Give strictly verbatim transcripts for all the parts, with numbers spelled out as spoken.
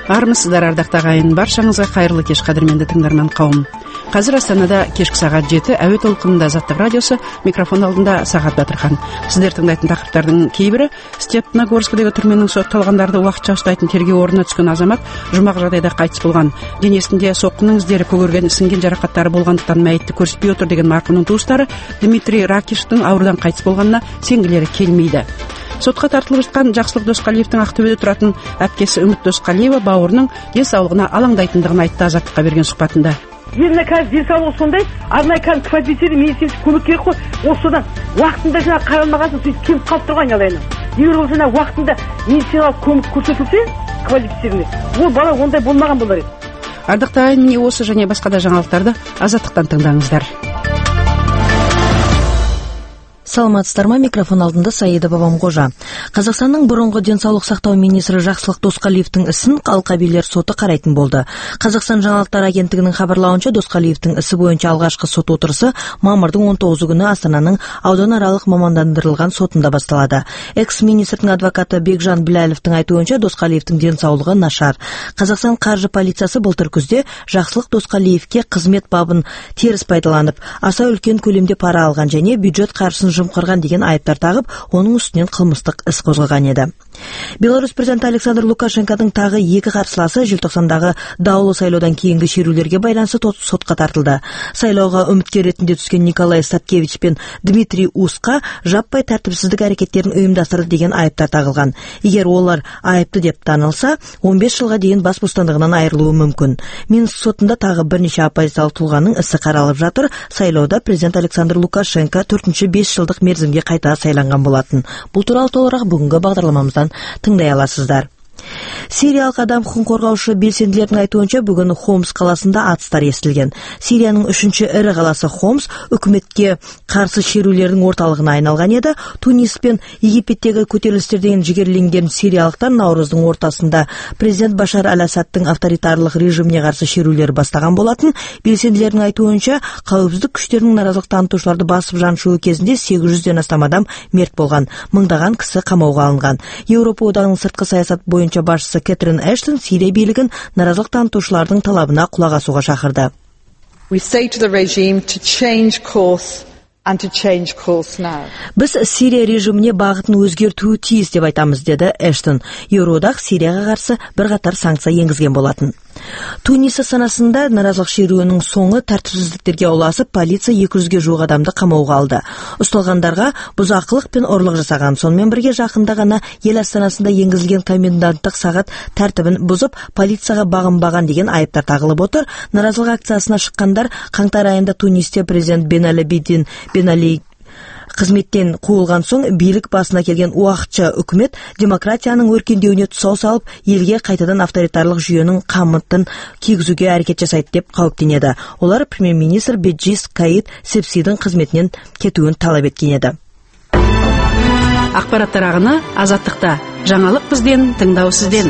Армысыздар, ардақты ағайын, баршаңызға қайырлы кеш, қадірменді тыңдарман қауым. Қазір Астанада кешкі сағат жеті, әуе толқынында Азаттық радиосы, микрофон алдында Сағат Батырхан. Сіздер тыңдайтын тақырыптардың кейбірі: Степногорскідегі түрменің сотталғандарды уақытша ұстайтын тергеу орнына түскен азамат жұмақ жағдайда қайтыс болған. Денесінде соққының іздері көгерген, сіңген жарақаттары болғандықтан мәйітті көрсетпей отыр деген марқұмның туыстары Дмитрий Ракишевтің аурудан қайтыс болғанына сенгілері келмейді. Сотқа тартылып жатқан Жақсылық Досқалиевтің Ақтөбеде тұратын әпкесі Үміт Досқалиева бауырының денсаулығына алаңдайтындығын айтты Азаттыққа берген сұхбатында. Еліне қазір денсаулығы сондай, арнайы қазір квалифицированный медицинский көмек керек қой. Осыдан уақытында жаңа қаралмағасын сөйтіп келіп қалып тұрған ялайына. Егер ол жаңа уақытында медициналық көмек көрсетілсе, квалифицированный, ол бала ондай болмаған болар еді. Ардақты ағайын, міне осы және басқа да жаңалықтарды Азаттықтан тыңдаңыздар. Саламатсыздар ма? Микрофон алдында Саида Бабамқожа. Қазақстанның бұрынғы денсаулық сақтау министрі Жақсылық Досқалиевтің ісін алқабилер соты қарайтын болды. Қазақстан жаңалықтар агенттігінің хабарлауынша, Досқалиевтің ісі бойынша алғашқы сот отырысы мамырдың он тоғызы күні Астананың ауданаралық мамандандырылған сотында басталады. Экс-министрдің адвокаты Бекжан Біләловтің айтуынша, Досқалиевтің денсаулығы нашар. Қазақстан қаржы полициясы былтыр күзде Жақсылық Досқалиевке қызмет бабын теріс пайдаланып, аса үлкен көлемде пара алған және бюджет қаржысын жымқырған деген айыптар тағып, оның үстінен қылмыстық іс қозғаған еді. Беларусь президенті Александр Лукашенконың тағы екі қарсыласы желтоқсандағы даулы сайлаудан кейінгі шерулерге байланысты сотқа тартылды. Сайлауға үміткер ретінде түскен Николай Сапкевич пен Дмитрий Усқа жаппай тәртіпсіздік әрекеттерін ұйымдастырды деген айыптар тағылған. Егер олар айыпты деп танылса, он бес жылға дейін бас бостандығынан айырылуы мүмкін. Минск сотында тағы бірнеше оппозициялық тұлғаның ісі қаралып жатыр. Сайлауда президент Александр Лукашенко төртінші бес жылдық мерзімге қайта сайланған болатын. Бұл туралы толығырақ бүгінгі бағдарламамыздан тыңдай аласыздар. Сириялық адам құқын қорғаушы белсенділердің айтуынша, бүгін Хомс қаласында атыстар естілген. Сирияның үшінші ірі қаласы Хомс үкіметке қарсы шерулердің орталығына айналған еді. Тунис пен Египеттегі көтерілістерден жігерленген сириялықтар наурыздың ортасында президент Башар Аль-Асадтың авторитарлық режиміне қарсы шерулер бастаған болатын. Белсенділердің айтуынша, қауіпсіздік күштерінің наразылық танытушыларды басып жаншуы кезінде сегіз жүзден астам адам мерт болған, мыңдаған кісі қамауға алынған. Еуропа одағының сыртқы саясат бойынша басшысы Кэтрин Эштон Сирия билігін наразылық танытушылардың талабына құлақ асуға шақырды. We say to the regime to change course and to change course now. Біз Сирия режиміне бағытын өзгертуі тиіс деп айтамыз, деді Эштон. Еуроодақ Сирияға қарсы бірқатар санкция енгізген болатын. Тунис астанасында наразылық шеруінің соңы тәртіпсіздіктерге ұласып, полиция екі жүзге жуық адамды қамауға алды. Ұсталғандарға бұзақылық пен ұрлық жасаған. Сонымен бірге жақында ғана ел астанасында енгізілген коменданттық сағат тәртібін бұзып, полицияға бағынбаған деген айыптар тағылып отыр. Наразылық акциясына шыққандар қаңтар айында Тунисте президент Бен Али Бидин Бен Али қызметтен қуылған соң билік басына келген уақытша үкімет демократияның өркендеуіне тұсау салып, елге қайтадан авторитарлық жүйенің қамытын кигізуге әрекет жасайды деп қауіптенеді. Олар премьер-министр Беджис Каид Сепсидің қызметінен кетуін талап еткен еді. Ақпараттар ағыны Азаттықта. Жаңалық бізден, тыңдау сізден.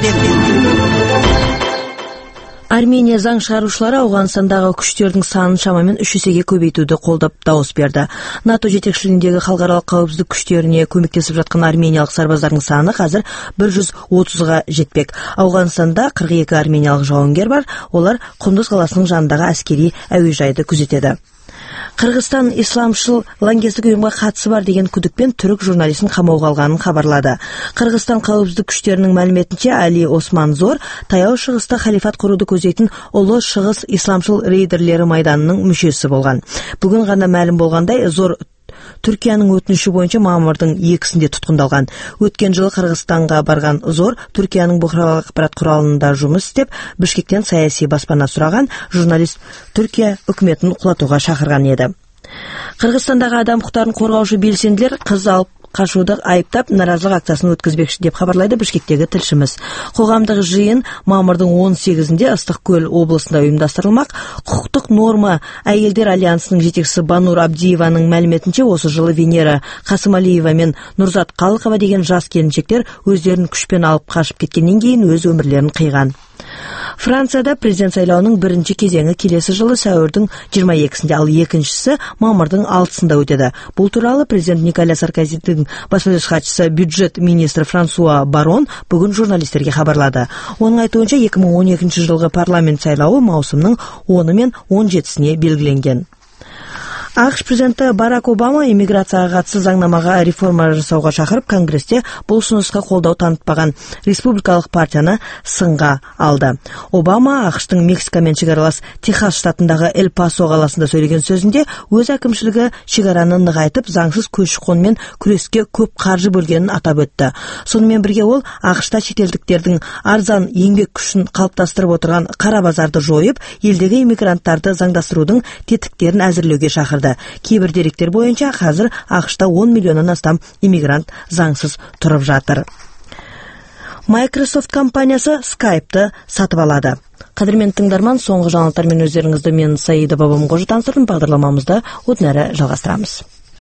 Армения заң шығарушылары Ауғанстандағы күштердің санын шамамен үш есеге көбейтуді қолдап дауыс берді. НАТО жетекшілігіндегі халықаралық қауіпсіздік күштеріне көмектесіп жатқан армениялық сарбаздардың саны қазір бір жүз отызға жетпек. Ауғанстанда қырық екі армениялық жауынгер бар, олар Құндыз қаласының жанындағы әскери әуежайды күзетеді. Қырғызстан исламшыл лаңкестік ұйымға қатысы бар деген күдікпен түрік журналистін қамауға алғанын хабарлады. Қырғызстан қауіпсіздік күштерінің мәліметінше, Али Осман Зор таяу шығыста халифат құруды көздейтін ұлы шығыс исламшыл рейдерлері майданының мүшесі болған. Бүгін ғана мәлім болғандай, Зор Түркияның өтініші бойынша мамырдың екісінде тұтқындалған. Өткен жылы Қырғызстанға барған Зор Түркияның бұқаралық ақпарат құралында жұмыс істеп, Бішкектен саяси баспана сұраған. Журналист Түркия үкіметін құлатуға шақырған еді. Қырғызстандағы адам құқықтарын қорғаушы белсенділер қыз алып қашуды айыптап наразылық акциясын өткізбекші деп хабарлайды Бішкектегі тілшіміз. Қоғамдық жиын мамырдың он сегізінде Ыстықкөл облысында ұйымдастырылмақ. Құқықтық норма әйелдер альянсының жетекшісі Банур Абдиеваның мәліметінше, осы жылы Венера Қасымалиева мен Нұрзат Қалықова деген жас келіншектер өздерін күшпен алып қашып кеткеннен кейін өз өмірлерін қиған. Францияда президент сайлауының бірінші кезеңі келесі жылы сәуірдің жиырма екісінде, ал екіншісі мамырдың алтысында өтеді. Бұл туралы президент Николя Саркозидің баспасөз хатшысы бюджет министрі Франсуа Барон бүгін журналистерге хабарлады. Оның айтуынша екі мың он екінші жылғы парламент сайлауы маусымның оны мен он жетісіне белгіленген. ақш президенті Барак Обама иммиграцияға қатысты заңнамаға реформа жасауға шақырып, Конгресте бұл ұсынысқа қолдау танытпаған республикалық партияны сынға алды. Обама ақштың Мексикамен шекаралас Техас штатындағы Эль Пасо қаласында сөйлеген сөзінде өз әкімшілігі шекараны нығайтып, заңсыз көші-қонмен күреске көп қаржы бөлгенін атап өтті. Сонымен бірге ол ақшта шетелдіктердің арзан еңбек күшін қалыптастырып отырған қара базарды жойып, елдегі иммигранттарды заңдастырудың тетіктерін әзірлеуге шақырды. Кейбір деректер бойынша қазір ақшта он миллионнан астам иммигрант заңсыз тұрып жатыр. Microsoft компаниясы Skype'ты сатып алады. Қадірменді тыңдарман, соңғы жаңалықтармен өздеріңізді мен Саида Бабамқожа таныстырдым. Бағдарламамызды одан әрі жалғастырамыз.